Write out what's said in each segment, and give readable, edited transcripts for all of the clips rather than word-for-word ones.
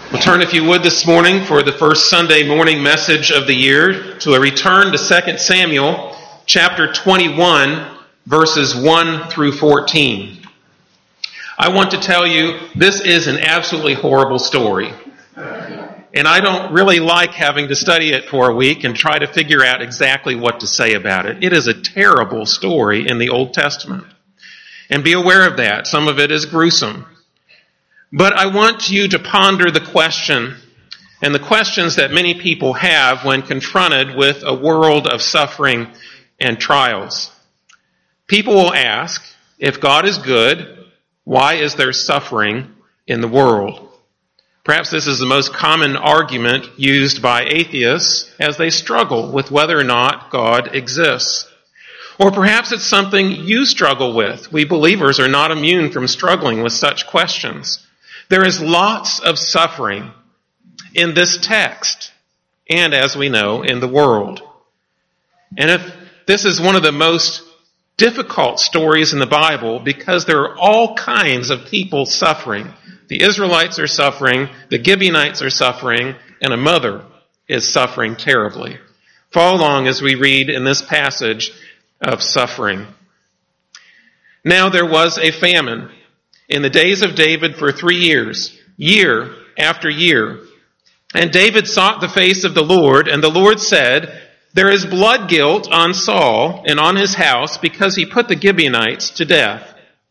We'll turn, if you would, this morning for the first Sunday morning message of the year to a return to 2 Samuel chapter 21, verses 1 through 14. I want to tell you, this is an absolutely horrible story. And I don't really like having to study it for a week and try to figure out exactly what to say about it. It is a terrible story in the Old Testament. And be aware of that. Some of it is gruesome. But I want you to ponder the question, and the questions that many people have when confronted with a world of suffering and trials. People will ask, if God is good, why is there suffering in the world? Perhaps this is the most common argument used by atheists as they struggle with whether or not God exists. Or perhaps it's something you struggle with. We believers are not immune from struggling with such questions. There is lots of suffering in this text, and as we know, in the world. And if this is one of the most difficult stories in the Bible, because there are all kinds of people suffering. The Israelites are suffering, the Gibeonites are suffering, and a mother is suffering terribly. Follow along as we read in this passage of suffering. Now there was a famine in the days of David for 3 years, year after year. And David sought the face of the Lord, and the Lord said, there is blood guilt on Saul and on his house because he put the Gibeonites to death.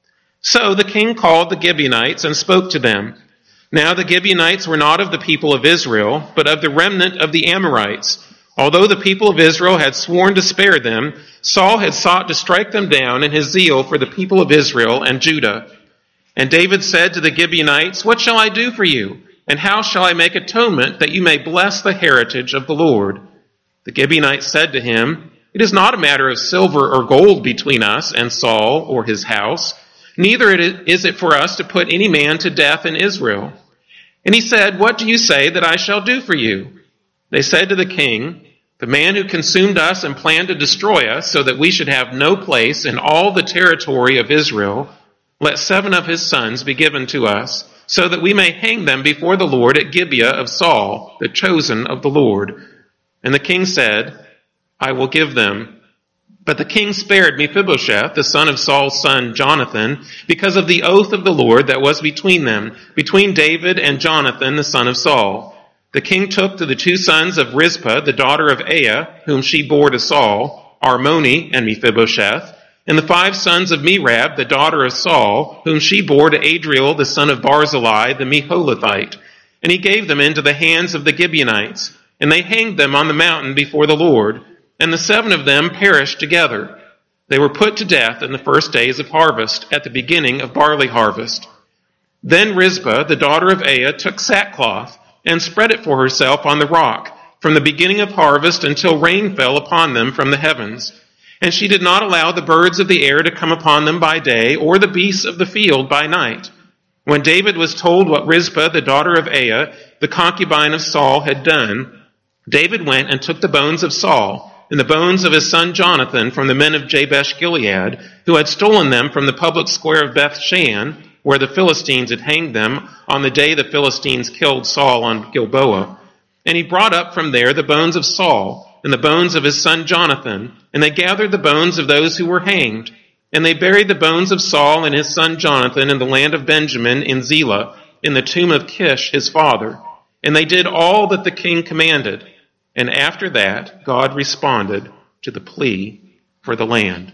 So the king called the Gibeonites and spoke to them. Now the Gibeonites were not of the people of Israel, but of the remnant of the Amorites. Although the people of Israel had sworn to spare them, Saul had sought to strike them down in his zeal for the people of Israel and Judah. And David said to the Gibeonites, what shall I do for you? And how shall I make atonement that you may bless the heritage of the Lord? The Gibeonites said to him, it is not a matter of silver or gold between us and Saul or his house. Neither is it for us to put any man to death in Israel. And he said, what do you say that I shall do for you? They said to the king, the man who consumed us and planned to destroy us so that we should have no place in all the territory of Israel, let 7 of his sons be given to us, so that we may hang them before the Lord at Gibeah of Saul, the chosen of the Lord. And the king said, I will give them. But the king spared Mephibosheth, the son of Saul's son Jonathan, because of the oath of the Lord that was between them, between David and Jonathan, the son of Saul. The king took to the 2 sons of Rizpah, the daughter of Aiah, whom she bore to Saul, Armoni and Mephibosheth, and the 5 sons of Merab, the daughter of Saul, whom she bore to Adriel, the son of Barzillai, the Meholathite. And he gave them into the hands of the Gibeonites, and they hanged them on the mountain before the Lord, and the 7 of them perished together. They were put to death in the first days of harvest, at the beginning of barley harvest. Then Rizpah, the daughter of Aiah, took sackcloth, and spread it for herself on the rock, from the beginning of harvest until rain fell upon them from the heavens. And she did not allow the birds of the air to come upon them by day, or the beasts of the field by night. When David was told what Rizpah, the daughter of Aiah, the concubine of Saul, had done, David went and took the bones of Saul, and the bones of his son Jonathan from the men of Jabesh Gilead, who had stolen them from the public square of Beth-shan, where the Philistines had hanged them on the day the Philistines killed Saul on Gilboa. And he brought up from there the bones of Saul, and the bones of his son Jonathan, and they gathered the bones of those who were hanged. And they buried the bones of Saul and his son Jonathan in the land of Benjamin in Zelah, in the tomb of Kish his father. And they did all that the king commanded. And after that, God responded to the plea for the land.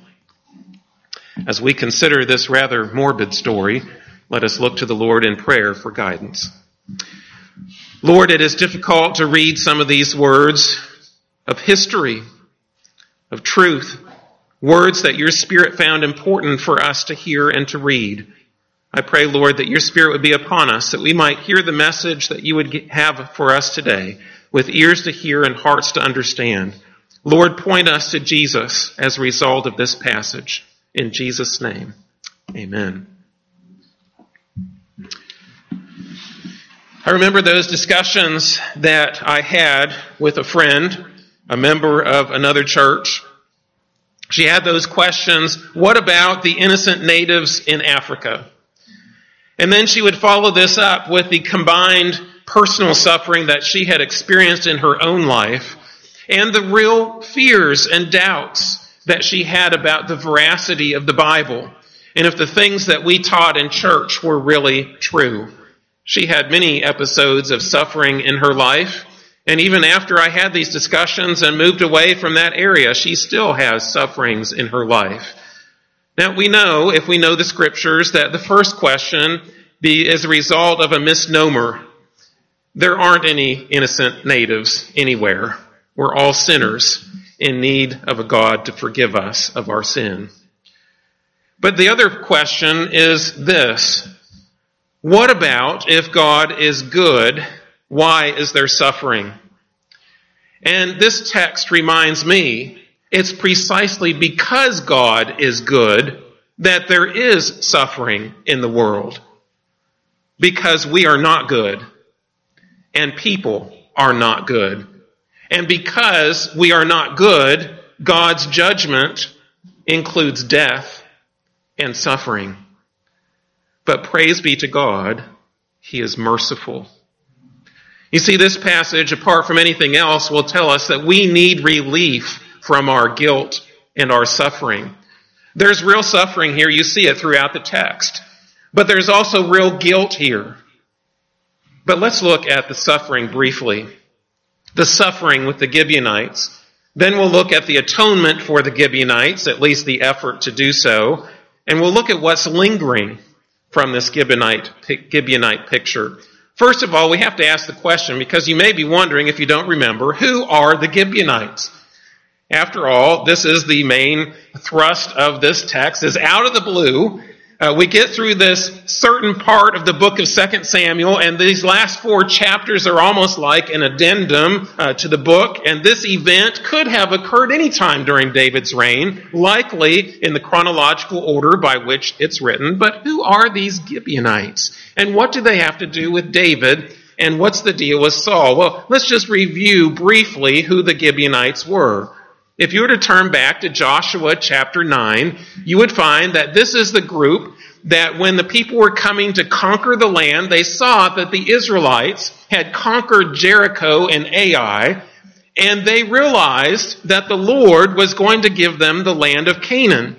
As we consider this rather morbid story, let us look to the Lord in prayer for guidance. Lord, it is difficult to read some of these words of history, of truth, words that your Spirit found important for us to hear and to read. I pray, Lord, that your Spirit would be upon us, that we might hear the message that you would have for us today, with ears to hear and hearts to understand. Lord, point us to Jesus as a result of this passage. In Jesus' name, amen. I remember those discussions that I had with a friend, a member of another church. She had those questions, what about the innocent natives in Africa? And then she would follow this up with the combined personal suffering that she had experienced in her own life, and the real fears and doubts that she had about the veracity of the Bible, and if the things that we taught in church were really true. She had many episodes of suffering in her life, and even after I had these discussions and moved away from that area, she still has sufferings in her life. Now, we know, if we know the Scriptures, that the first question is a result of a misnomer. There aren't any innocent natives anywhere. We're all sinners in need of a God to forgive us of our sin. But the other question is this: what about if God is good? Why is there suffering? And this text reminds me, it's precisely because God is good that there is suffering in the world. Because we are not good, and people are not good. And because we are not good, God's judgment includes death and suffering. But praise be to God, He is merciful. You see, this passage, apart from anything else, will tell us that we need relief from our guilt and our suffering. There's real suffering here. You see it throughout the text. But there's also real guilt here. But let's look at the suffering briefly. The suffering with the Gibeonites. Then we'll look at the atonement for the Gibeonites, at least the effort to do so. And we'll look at what's lingering from this Gibeonite picture. First of all, we have to ask the question, because you may be wondering, if you don't remember, who are the Gibeonites? After all, this is the main thrust of this text, is out of the blue. We get through this certain part of the book of 2 Samuel, and these last 4 chapters are almost like an addendum to the book, and this event could have occurred any time during David's reign, likely in the chronological order by which it's written. But who are these Gibeonites? And what do they have to do with David? And what's the deal with Saul? Well, let's just review briefly who the Gibeonites were. If you were to turn back to Joshua chapter 9, you would find that this is the group that when the people were coming to conquer the land, they saw that the Israelites had conquered Jericho and Ai, and they realized that the Lord was going to give them the land of Canaan.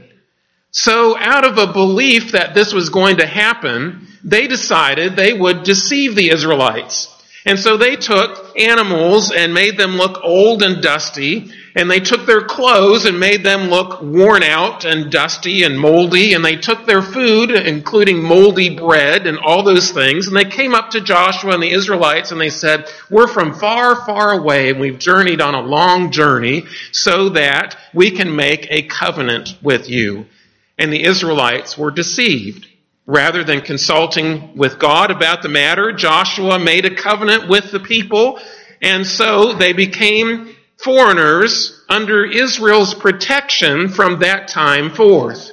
So out of a belief that this was going to happen, they decided they would deceive the Israelites. And so they took animals and made them look old and dusty, and they took their clothes and made them look worn out and dusty and moldy, and they took their food, including moldy bread and all those things, and they came up to Joshua and the Israelites and they said, "We're from far, far away, and we've journeyed on a long journey so that we can make a covenant with you." And the Israelites were deceived. Rather than consulting with God about the matter, Joshua made a covenant with the people, and so they became foreigners under Israel's protection from that time forth.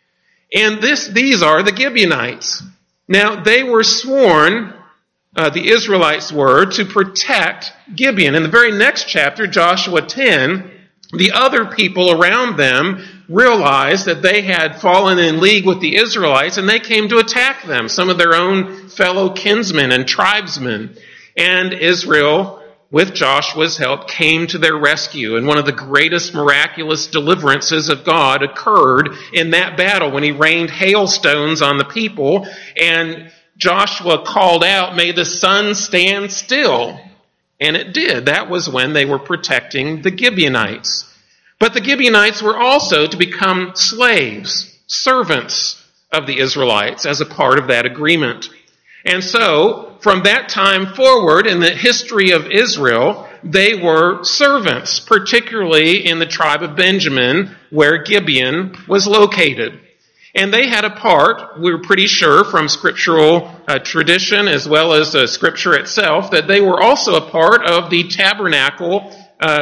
And these are the Gibeonites. Now, they were sworn, the Israelites were, to protect Gibeon. In the very next chapter, Joshua 10, the other people around them realized that they had fallen in league with the Israelites, and they came to attack them, some of their own fellow kinsmen and tribesmen. And Israel, with Joshua's help, came to their rescue. And one of the greatest miraculous deliverances of God occurred in that battle when he rained hailstones on the people, and Joshua called out, "May the sun stand still." And it did. That was when they were protecting the Gibeonites. But the Gibeonites were also to become slaves, servants of the Israelites as a part of that agreement. And so, from that time forward in the history of Israel, they were servants, particularly in the tribe of Benjamin, where Gibeon was located. And they had a part, we're pretty sure from scriptural tradition as well as scripture itself, that they were also a part of the tabernacle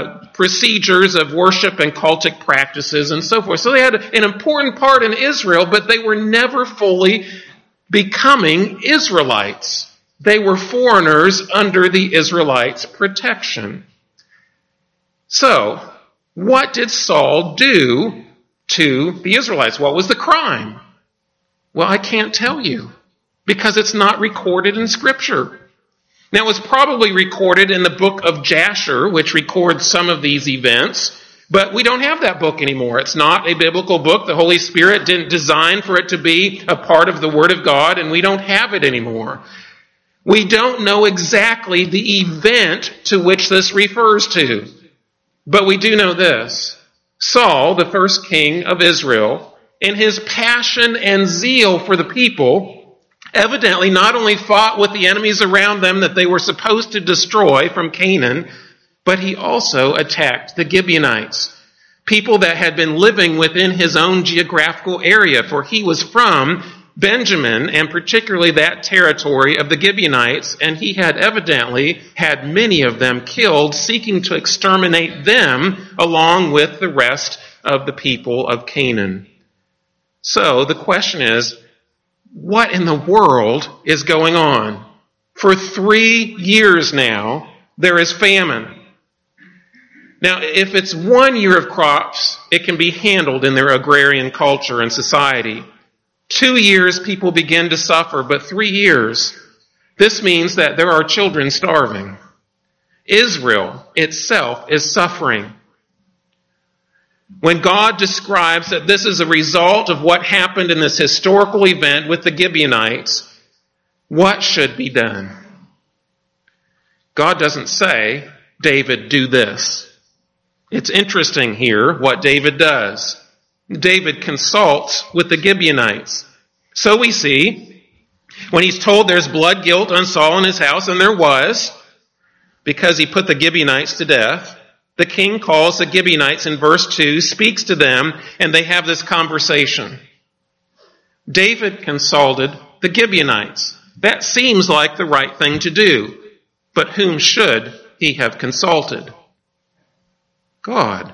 procedures of worship and cultic practices and so forth. So they had an important part in Israel, but they were never fully becoming Israelites. They were foreigners under the Israelites' protection. So, what did Saul do to the Israelites? What was the crime? Well, I can't tell you, because it's not recorded in Scripture. Now, it was probably recorded in the book of Jasher, which records some of these events, but we don't have that book anymore. It's not a biblical book. The Holy Spirit didn't design for it to be a part of the Word of God, and we don't have it anymore. We don't know exactly the event to which this refers to, but we do know this. Saul, the first king of Israel, in his passion and zeal for the people, evidently not only fought with the enemies around them that they were supposed to destroy from Canaan, but he also attacked the Gibeonites, people that had been living within his own geographical area, for he was from Benjamin, and particularly that territory of the Gibeonites, and he had evidently had many of them killed, seeking to exterminate them along with the rest of the people of Canaan. So the question is, what in the world is going on? For 3 years now, there is famine. Now, if it's 1 year of crops, it can be handled in their agrarian culture and society. 2 years, people begin to suffer, but 3 years, this means that there are children starving. Israel itself is suffering. When God describes that this is a result of what happened in this historical event with the Gibeonites, what should be done? God doesn't say, David, do this. It's interesting here what David does. David consults with the Gibeonites. So we see, when he's told there's blood guilt on Saul and his house, and there was, because he put the Gibeonites to death, the king calls the Gibeonites in verse 2, speaks to them, and they have this conversation. David consulted the Gibeonites. That seems like the right thing to do. But whom should he have consulted? God.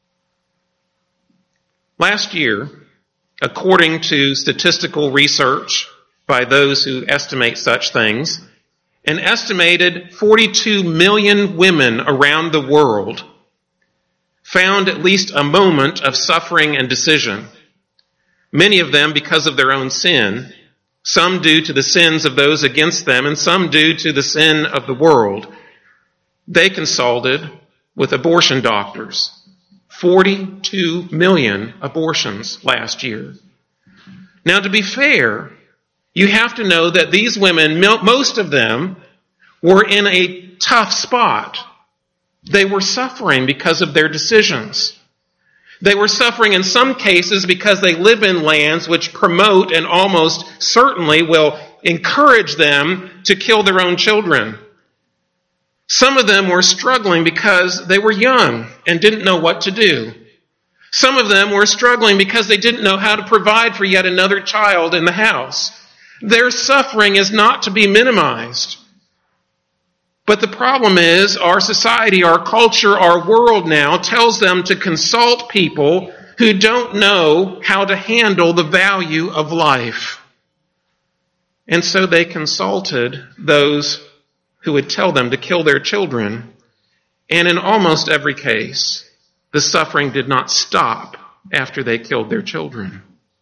Last year, according to statistical research by those who estimate such things, an estimated 42 million women around the world found at least a moment of suffering and decision, many of them because of their own sin, some due to the sins of those against them, and some due to the sin of the world. They consulted with abortion doctors. 42 million abortions last year. Now, to be fair, you have to know that these women, most of them, were in a tough spot. They were suffering because of their decisions. They were suffering in some cases because they live in lands which promote and almost certainly will encourage them to kill their own children. Some of them were struggling because they were young and didn't know what to do. Some of them were struggling because they didn't know how to provide for yet another child in the house. Their suffering is not to be minimized. But the problem is our society, our culture, our world now tells them to consult people who don't know how to handle the value of life. And so they consulted those who would tell them to kill their children. And in almost every case, the suffering did not stop after they killed their children.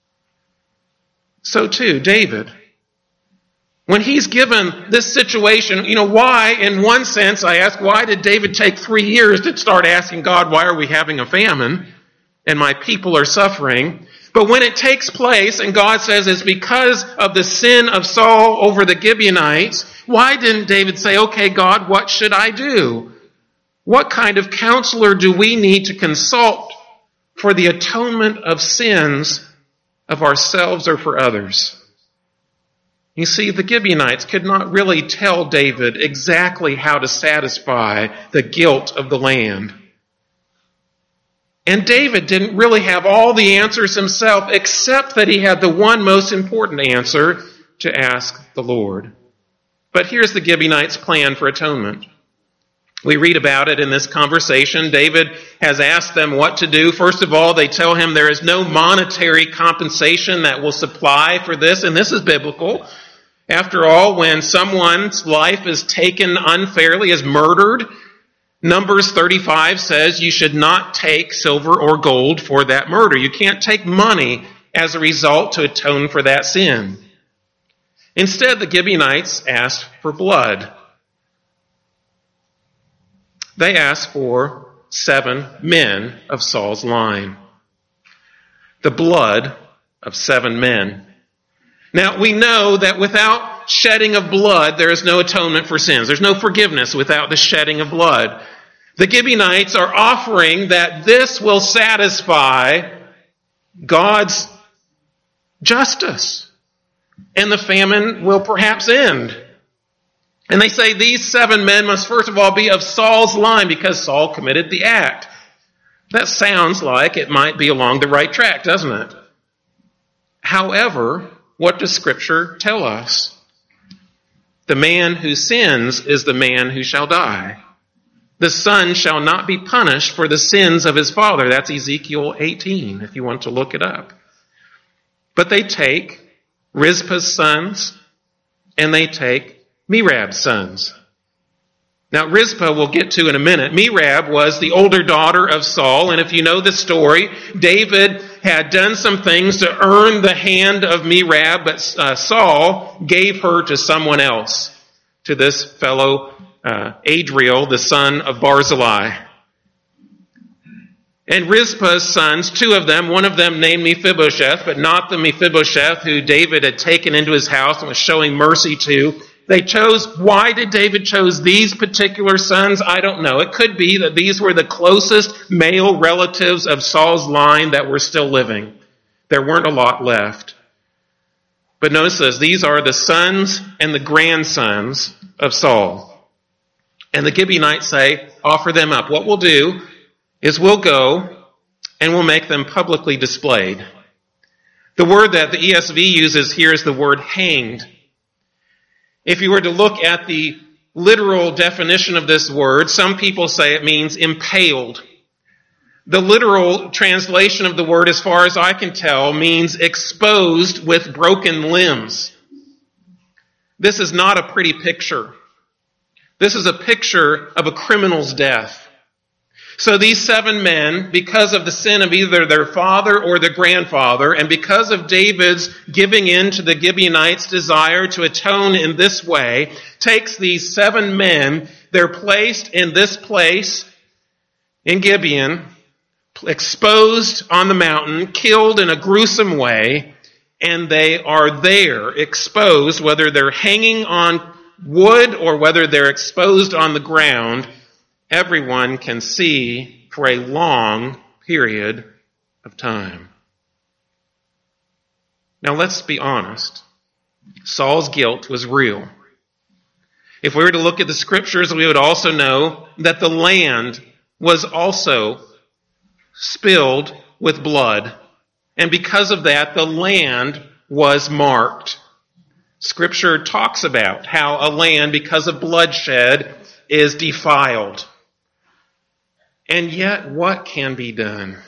So too, David, when he's given this situation, why, in one sense, I ask, why did David take 3 years to start asking God, why are we having a famine and my people are suffering? But when it takes place and God says it's because of the sin of Saul over the Gibeonites, why didn't David say, okay, God, what should I do? What kind of counselor do we need to consult for the atonement of sins of ourselves or for others? You see, the Gibeonites could not really tell David exactly how to satisfy the guilt of the land. And David didn't really have all the answers himself, except that he had the one most important answer to ask the Lord. But here's the Gibeonites' plan for atonement. We read about it in this conversation. David has asked them what to do. First of all, they tell him there is no monetary compensation that will supply for this, and this is biblical. After all, when someone's life is taken unfairly, is murdered, Numbers 35 says you should not take silver or gold for that murder. You can't take money as a result to atone for that sin. Instead, the Gibeonites asked for blood. They asked for 7 men of Saul's line. The blood of 7 men. Now, we know that without shedding of blood, there is no atonement for sins. There's no forgiveness without the shedding of blood. The Gibeonites are offering that this will satisfy God's justice, and the famine will perhaps end. And they say these 7 men must first of all be of Saul's line because Saul committed the act. That sounds like it might be along the right track, doesn't it? However, what does Scripture tell us? The man who sins is the man who shall die. The son shall not be punished for the sins of his father. That's Ezekiel 18, if you want to look it up. But they take Rizpah's sons, and they take Merab's sons. Now, Rizpah we'll get to in a minute. Merab was the older daughter of Saul, and if you know the story, David had done some things to earn the hand of Merab, but Saul gave her to someone else, to this fellow Adriel, the son of Barzillai. And Rizpah's sons, 2 of them, one of them named Mephibosheth, but not the Mephibosheth who David had taken into his house and was showing mercy to. They chose, why did David choose these particular sons? I don't know. It could be that these were the closest male relatives of Saul's line that were still living. There weren't a lot left. But notice this, these are the sons and the grandsons of Saul. And the Gibeonites say, offer them up. What we'll do is we'll go and we'll make them publicly displayed. The word that the ESV uses here is the word hanged. If you were to look at the literal definition of this word, some people say it means impaled. The literal translation of the word, as far as I can tell, means exposed with broken limbs. This is not a pretty picture. This is a picture of a criminal's death. So these 7 men, because of the sin of either their father or their grandfather, and because of David's giving in to the Gibeonites' desire to atone in this way, takes these 7 men, they're placed in this place in Gibeon, exposed on the mountain, killed in a gruesome way, and they are there, exposed, whether they're hanging on wood or whether they're exposed on the ground. Everyone can see for a long period of time. Now let's be honest. Saul's guilt was real. If we were to look at the Scriptures, we would also know that the land was also spilled with blood. And because of that, the land was marked. Scripture talks about how a land, because of bloodshed, is defiled. And yet, what can be done?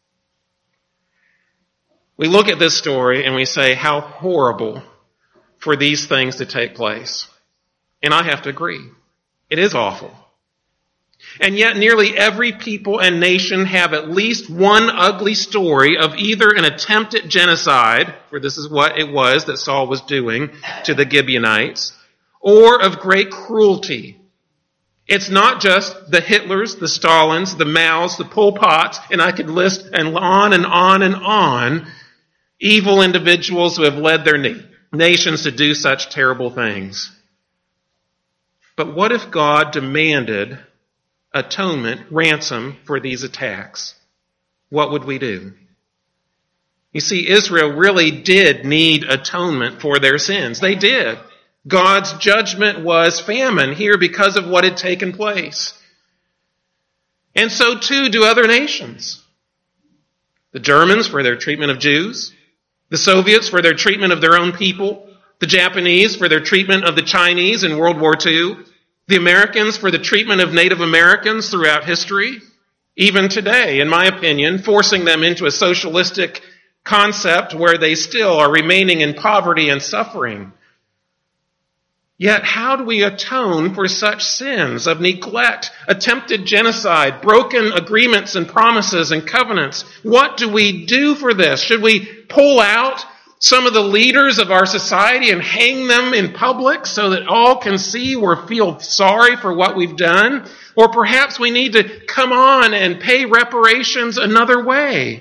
We look at this story and we say, how horrible for these things to take place. And I have to agree. It is awful. And yet, nearly every people and nation have at least one ugly story of either an attempt at genocide, for this is what it was that Saul was doing to the Gibeonites, or of great cruelty. It's not just the Hitlers, the Stalins, the Maos, the Pol Pots, and I could list and on and on and on, evil individuals who have led their nations to do such terrible things. But what if God demanded atonement, ransom for these attacks? What would we do? You see, Israel really did need atonement for their sins. They did. God's judgment was famine here because of what had taken place. And so too do other nations. The Germans for their treatment of Jews, the Soviets for their treatment of their own people, the Japanese for their treatment of the Chinese in World War II, the Americans for the treatment of Native Americans throughout history, even today, in my opinion, forcing them into a socialistic concept where they still are remaining in poverty and suffering. Yet how do we atone for such sins of neglect, attempted genocide, broken agreements and promises and covenants? What do we do for this? Should we pull out, some of the leaders of our society and hang them in public so that all can see or feel sorry for what we've done. Or perhaps we need to come on and pay reparations another way.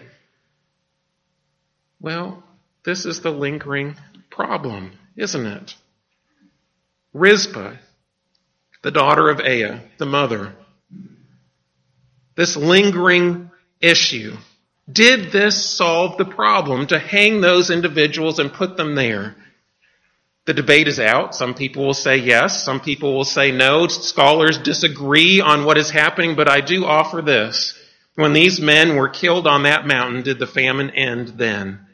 Well, this is the lingering problem, isn't it? Rizpah, the daughter of Aiah, the mother. This lingering issue. Did this solve the problem to hang those individuals and put them there? The debate is out. Some people will say yes. Some people will say no. Scholars disagree on what is happening, but I do offer this. When these men were killed on that mountain, did the famine end then?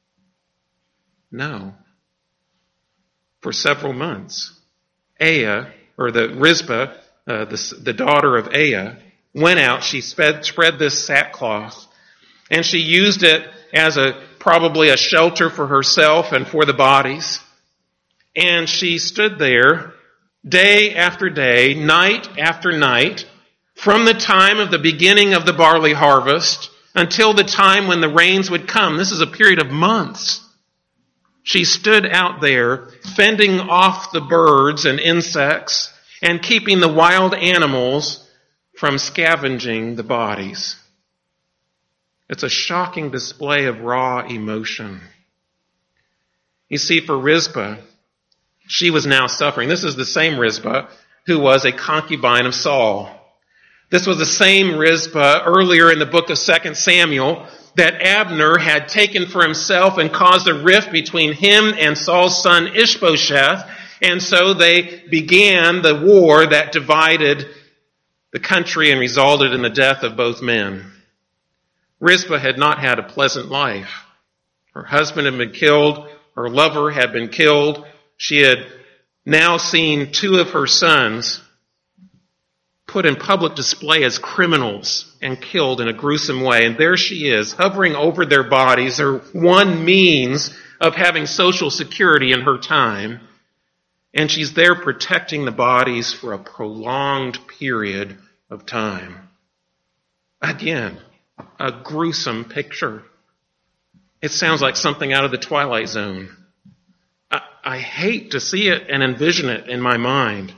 No. For several months. Aiah, or the Rizpah, the daughter of Aiah, went out. She spread this sackcloth, and she used it as probably a shelter for herself and for the bodies. And she stood there day after day, night after night, from the time of the beginning of the barley harvest until the time when the rains would come. This is a period of months. She stood out there, fending off the birds and insects and keeping the wild animals from scavenging the bodies. It's a shocking display of raw emotion. You see, for Rizpah, she was now suffering. This is the same Rizpah who was a concubine of Saul. This was the same Rizpah earlier in the book of 2 Samuel that Abner had taken for himself and caused a rift between him and Saul's son Ishbosheth. And so they began the war that divided the country and resulted in the death of both men. Rizpah had not had a pleasant life. Her husband had been killed. Her lover had been killed. She had now seen two of her sons put in public display as criminals and killed in a gruesome way. And there she is, hovering over their bodies, her one means of having social security in her time. And she's there protecting the bodies for a prolonged period of time. Again, a gruesome picture. It sounds like something out of the Twilight Zone. I hate to see it and envision it in my mind.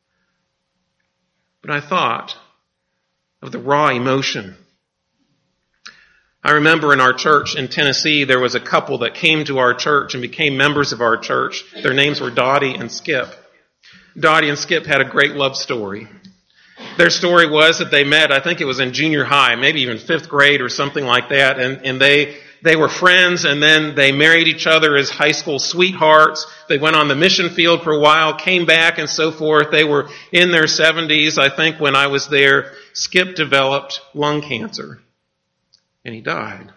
But I thought of the raw emotion. I remember in our church in Tennessee, there was a couple that came to our church and became members of our church. Their names were Dottie and Skip. Dottie and Skip had a great love story. Their story was that they met, I think it was in junior high, maybe even 5th grade or something like that, and they were friends, and then they married each other as high school sweethearts. They went on the mission field for a while, came back, and so forth. They were in their 70s, I think, when I was there. Skip developed lung cancer, and he died.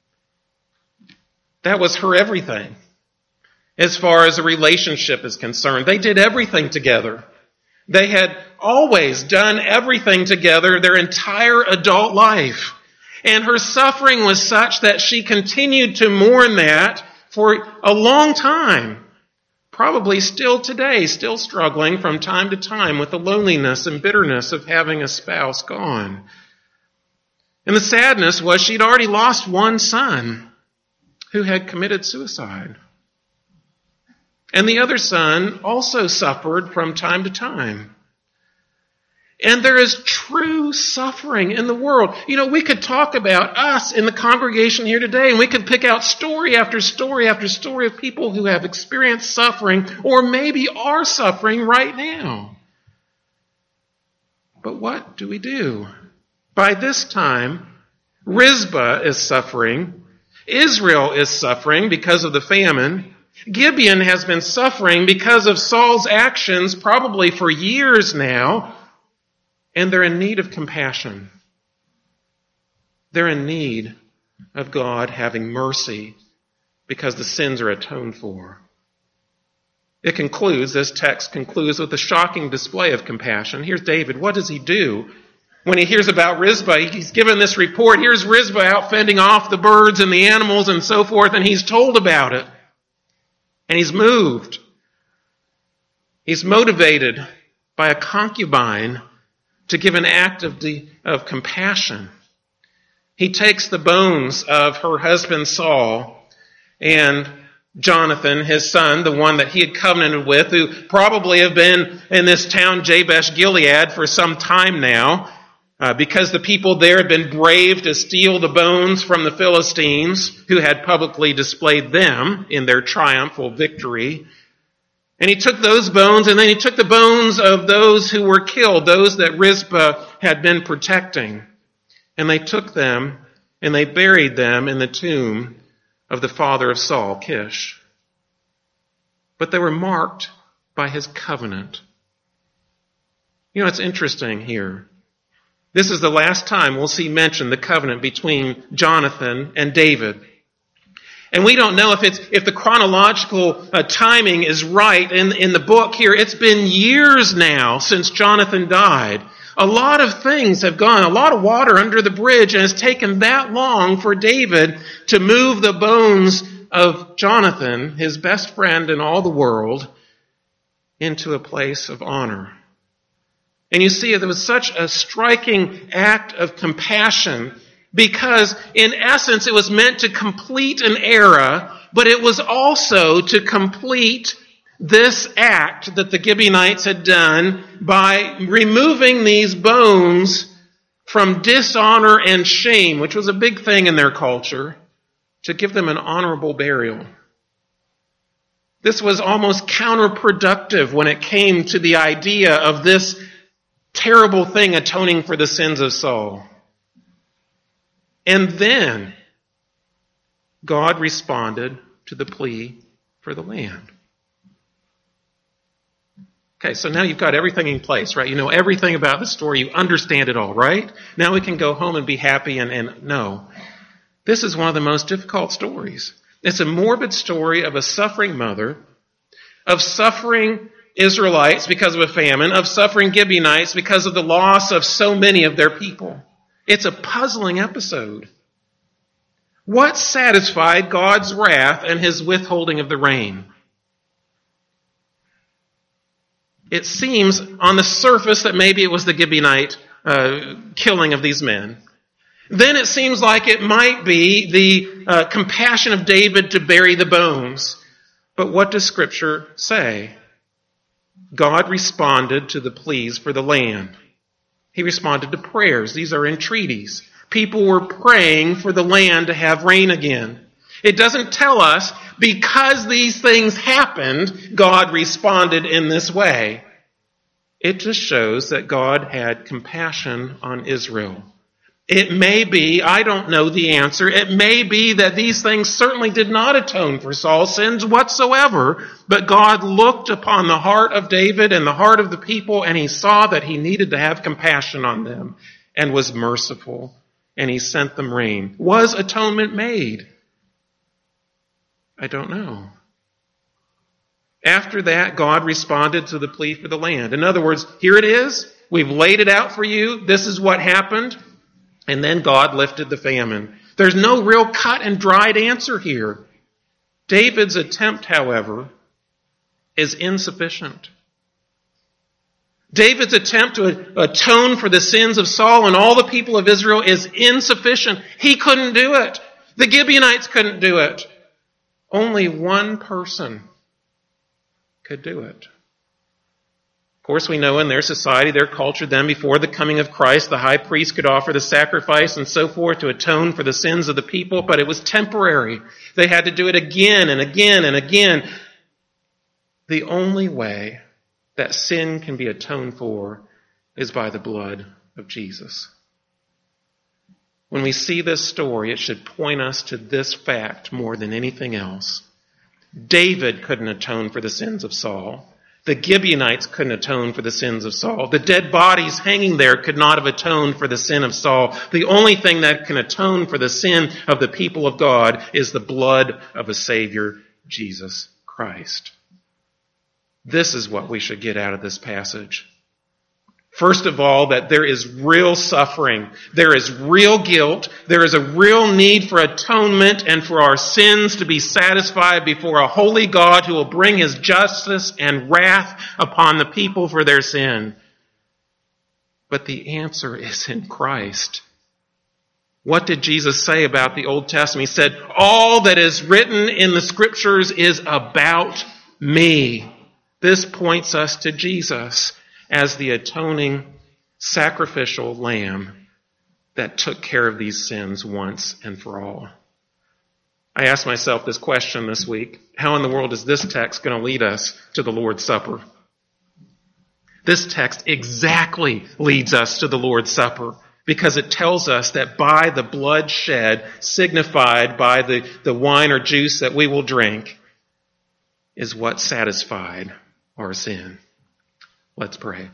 That was her everything. As far as a relationship is concerned, they did everything together. They had always done everything together their entire adult life. And her suffering was such that she continued to mourn that for a long time. Probably still today, still struggling from time to time with the loneliness and bitterness of having a spouse gone. And the sadness was she'd already lost one son who had committed suicide. And the other son also suffered from time to time. And there is true suffering in the world. You know, we could talk about us in the congregation here today, and we could pick out story after story after story of people who have experienced suffering or maybe are suffering right now. But what do we do? By this time, Rizpah is suffering. Israel is suffering because of the famine. Gibeon has been suffering because of Saul's actions probably for years now. And they're in need of compassion. They're in need of God having mercy because the sins are atoned for. This text concludes with a shocking display of compassion. Here's David. What does he do? When he hears about Rizpah, he's given this report. Here's Rizpah out fending off the birds and the animals and so forth, and he's told about it. And he's moved. He's motivated by a concubine to give an act of compassion. He takes the bones of her husband Saul and Jonathan, his son, the one that he had covenanted with, who probably have been in this town Jabesh Gilead for some time now, because the people there had been brave to steal the bones from the Philistines, who had publicly displayed them in their triumphal victory. And he took those bones, and then he took the bones of those who were killed, those that Rizpah had been protecting. And they took them, and they buried them in the tomb of the father of Saul, Kish. But they were marked by his covenant. You know, it's interesting here. This is the last time we'll see mentioned the covenant between Jonathan and David. And we don't know if the chronological timing is right in the book here. It's been years now since Jonathan died. A lot of things have gone, a lot of water under the bridge, and it's taken that long for David to move the bones of Jonathan, his best friend in all the world, into a place of honor. And you see, there was such a striking act of compassion because, in essence, it was meant to complete an era, but it was also to complete this act that the Gibeonites had done by removing these bones from dishonor and shame, which was a big thing in their culture, to give them an honorable burial. This was almost counterproductive when it came to the idea of this terrible thing atoning for the sins of Saul. And then God responded to the plea for the land. Okay, so now you've got everything in place, right? You know everything about the story. You understand it all, right? Now we can go home and be happy and no. This is one of the most difficult stories. It's a morbid story of a suffering mother, of suffering Israelites because of a famine, of suffering Gibeonites because of the loss of so many of their people. It's a puzzling episode. What satisfied God's wrath and his withholding of the rain? It seems on the surface that maybe it was the Gibeonite killing of these men. Then it seems like it might be the compassion of David to bury the bones. But what does Scripture say? God responded to the pleas for the land. He responded to prayers. These are entreaties. People were praying for the land to have rain again. It doesn't tell us because these things happened, God responded in this way. It just shows that God had compassion on Israel. It may be, I don't know the answer, it may be that these things certainly did not atone for Saul's sins whatsoever, but God looked upon the heart of David and the heart of the people, and he saw that he needed to have compassion on them and was merciful, and he sent them rain. Was atonement made? I don't know. After that, God responded to the plea for the land. In other words, here it is. We've laid it out for you. This is what happened. And then God lifted the famine. There's no real cut and dried answer here. David's attempt, however, is insufficient. David's attempt to atone for the sins of Saul and all the people of Israel is insufficient. He couldn't do it. The Gibeonites couldn't do it. Only one person could do it. Of course, we know in their society, their culture, then before the coming of Christ, the high priest could offer the sacrifice and so forth to atone for the sins of the people, but it was temporary. They had to do it again and again and again. The only way that sin can be atoned for is by the blood of Jesus. When we see this story, it should point us to this fact more than anything else. David couldn't atone for the sins of Saul. The Gibeonites couldn't atone for the sins of Saul. The dead bodies hanging there could not have atoned for the sin of Saul. The only thing that can atone for the sin of the people of God is the blood of a Savior, Jesus Christ. This is what we should get out of this passage. First of all, that there is real suffering. There is real guilt. There is a real need for atonement and for our sins to be satisfied before a holy God who will bring his justice and wrath upon the people for their sin. But the answer is in Christ. What did Jesus say about the Old Testament? He said, all that is written in the Scriptures is about me. This points us to Jesus as the atoning sacrificial lamb that took care of these sins once and for all. I asked myself this question this week. How in the world is this text going to lead us to the Lord's Supper? This text exactly leads us to the Lord's Supper because it tells us that by the blood shed, signified by the wine or juice that we will drink, is what satisfied our sin. Let's pray.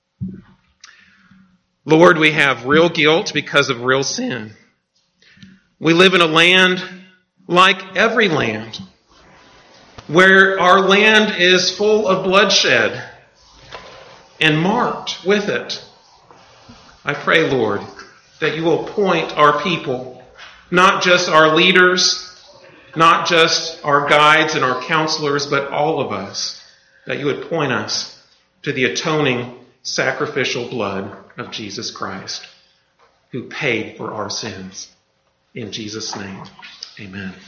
Lord, we have real guilt because of real sin. We live in a land like every land, where our land is full of bloodshed and marked with it. I pray, Lord, that you will point our people, not just our leaders, not just our guides and our counselors, but all of us, that you would point us to the atoning sacrificial blood of Jesus Christ, who paid for our sins. In Jesus' name, amen.